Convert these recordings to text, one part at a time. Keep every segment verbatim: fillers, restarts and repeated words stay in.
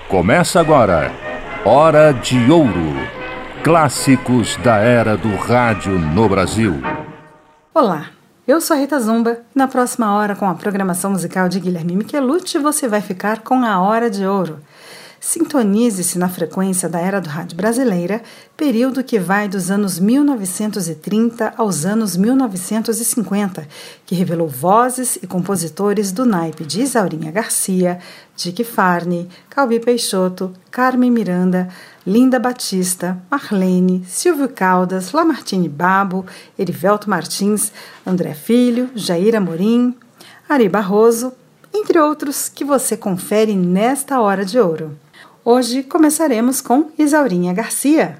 Começa agora, Hora de Ouro. Clássicos da era do rádio no Brasil. Olá, eu sou a Rita Zumba e na próxima hora, com a programação musical de Guilherme Michelucci, você vai ficar com a Hora de Ouro. Sintonize-se na frequência da era do rádio brasileira, período que vai dos anos mil novecentos e trinta aos anos mil novecentos e cinquenta, que revelou vozes e compositores do naipe de Isaurinha Garcia, Dick Farney, Calbi Peixoto, Carmen Miranda, Linda Batista, Marlene, Silvio Caldas, Lamartine Babo, Erivelto Martins, André Filho, Jair Amorim, Ari Barroso, entre outros que você confere nesta Hora de Ouro. Hoje começaremos com Isaurinha Garcia.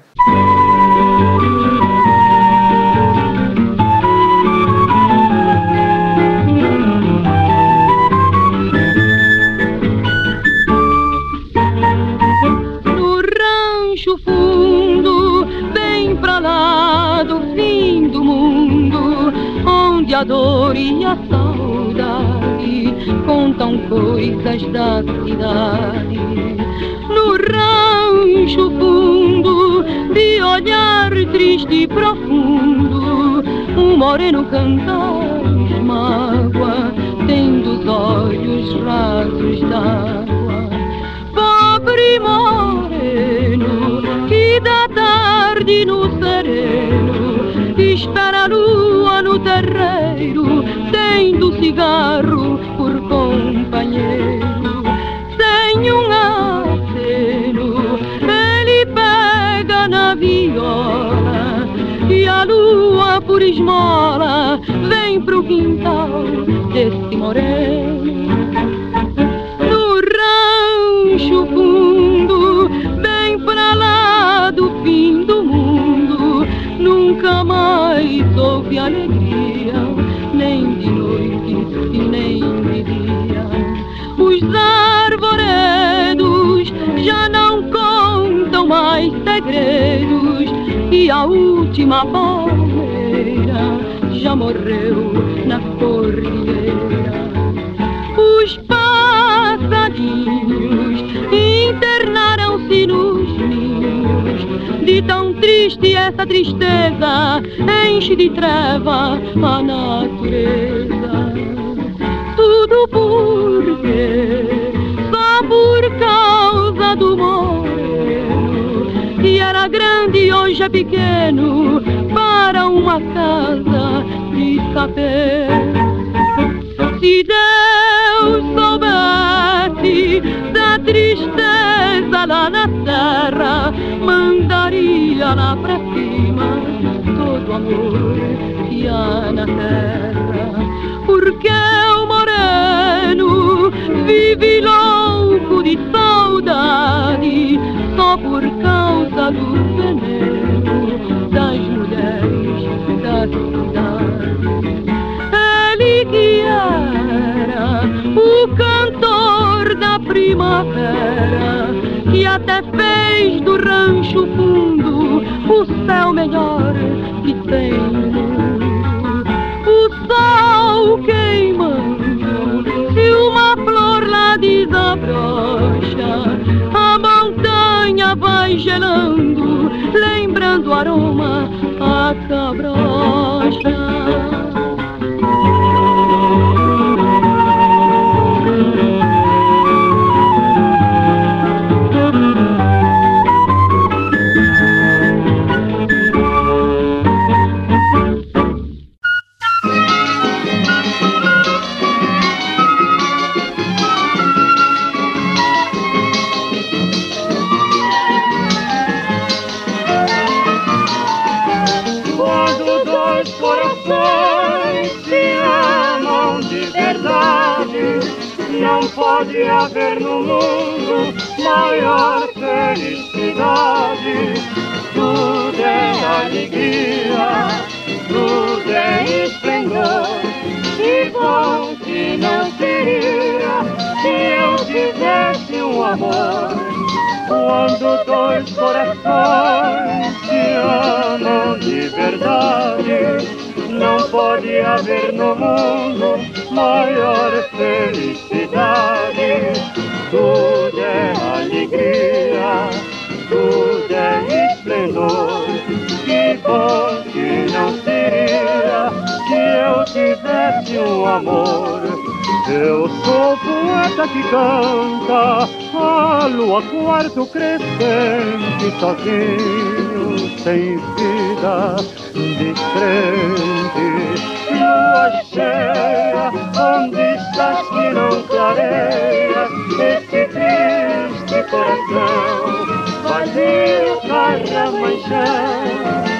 No rancho fundo, bem pra lá do fim do mundo, onde a dor e a saudade contam coisas da cidade. No rancho fundo, de olhar triste e profundo, um moreno canta mágoa, tem dos olhos rasos d'água. Pobre moreno, que da tarde no sereno espera a lua no terreiro, tendo cigarro por companheiro. Sem um aceno, ele pega na viola e a lua por esmola vem pro quintal desse moreno. No rancho fundo, bem pra lá do fim do mundo, nunca mais houve alegria, nem de noite e nem de dia. Os arvoredos já não contam mais segredos e a última palmeira já morreu na cordilheira. Os passarinhos internaram-se nos ninhos, de tão triste essa tristeza enche de treva a natureza. Tudo porque, só por causa do moreno, que era grande e hoje é pequeno para uma casa de sapê. Se Deus soubesse da tristeza lá na terra, mandaria lá pra cima todo o amor que há na terra. Porque o moreno vive louco de saudade só por causa do veneno das mulheres da cidade. Ele que era o cantor da primavera, que até fez do rancho fundo o céu melhor que tem no mundo. O sol queimando, se uma flor lá desabrocha, a montanha vai gelando, lembrando o aroma a cabrocha. Não pode haver no mundo maior felicidade. Tudo é alegria, tudo é esplendor. E bom que não seria se eu tivesse um amor. Quando dois corações se amam de verdade, não pode haver no mundo maior felicidade. Tudo é alegria. amor. Eu sou o poeta que canta a lua quarto crescente, sozinho, sem vida, distante. Lua cheia, onde estás que não clareia esse triste coração, vazio, carramanchão.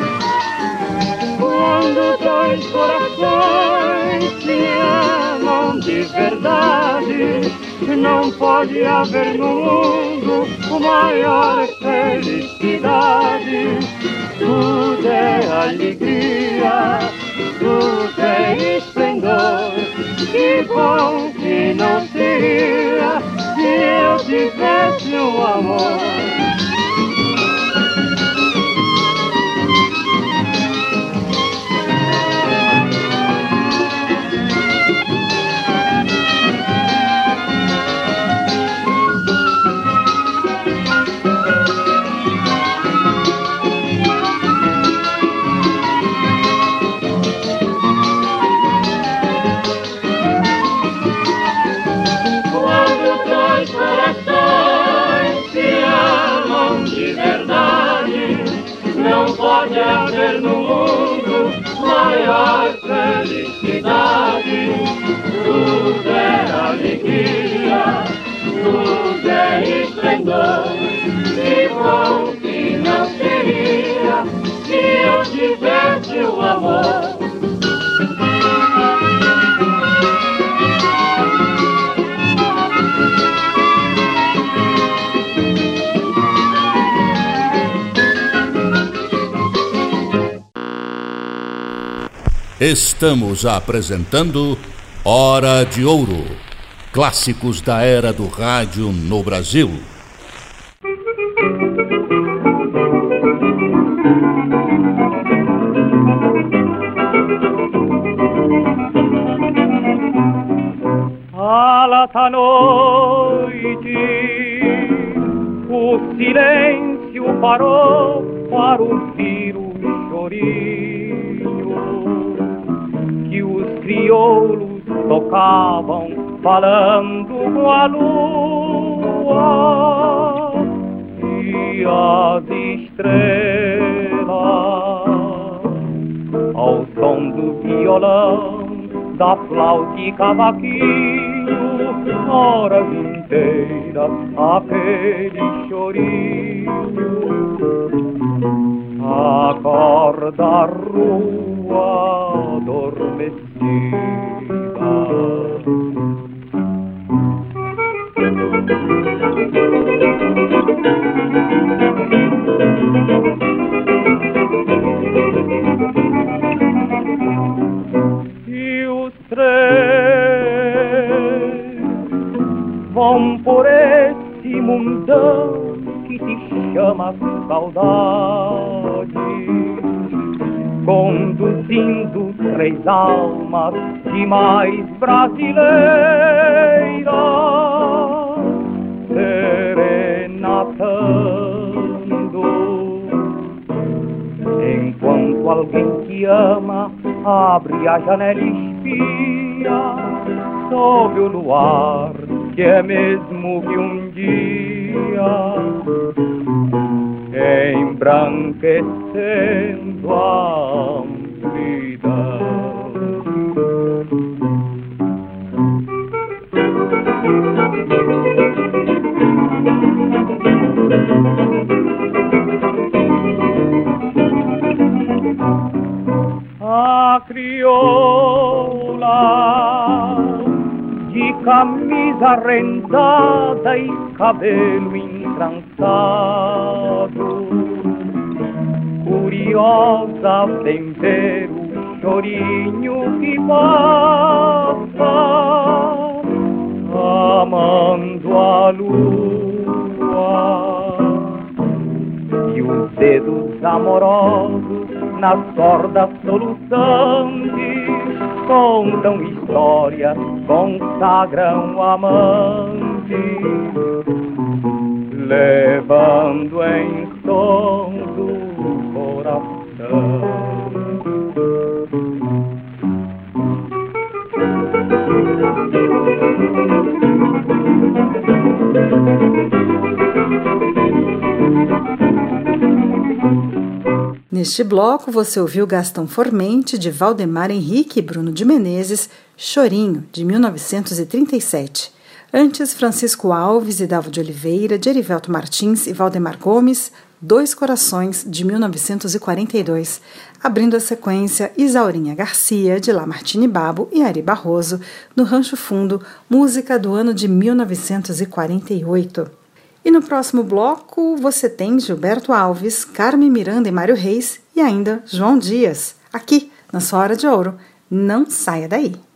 Quando dois corações se amam de verdade, não pode haver no mundo maior felicidade. Tudo é alegria, tudo é esplendor. Que bom que não seria se eu tivesse um amor. Pode haver no mundo maior felicidade. Tudo é alegria, tudo é esplendor. Que bom que não seria se eu tivesse o amor. Estamos apresentando Hora de Ouro, clássicos da era do rádio no Brasil. Alta noite, o silêncio parou para ouvir o chorinho que os crioulos tocavam, falando com a lua e as estrelas, ao som do violão, da flauta e cavaquinho, horas inteiras aquele chorinho. Acorda a rua adormecida, e os três vão por esse mundão que se chama saudade, conduzindo três almas demais brasileiras, serenatando, enquanto alguém que ama abre a janela e espia sob o luar, que é mesmo que um dia, embranquecendo a amplidão. A crioula de camisa rendada e cabelo entrançado, curiosa vem ver o chorinho que passa, amando a lua, e os dedos amorosos nas cordas soluçantes contam histórias, consagram amantes, levando em som do coração. Neste bloco, você ouviu Gastão Formente, de Valdemar Henrique e Bruno de Menezes, Chorinho, de mil novecentos e trinta e sete. Antes, Francisco Alves e Dalvo de Oliveira, de Erivelto Martins e Valdemar Gomes, Dois Corações, de mil novecentos e quarenta e dois. Abrindo a sequência, Isaurinha Garcia, de Lamartine Babo e Ari Barroso, no Rancho Fundo, música do ano de mil novecentos e quarenta e oito. E no próximo bloco você tem Gilberto Alves, Carmen Miranda e Mário Reis e ainda João Dias, aqui na sua Hora de Ouro. Não saia daí!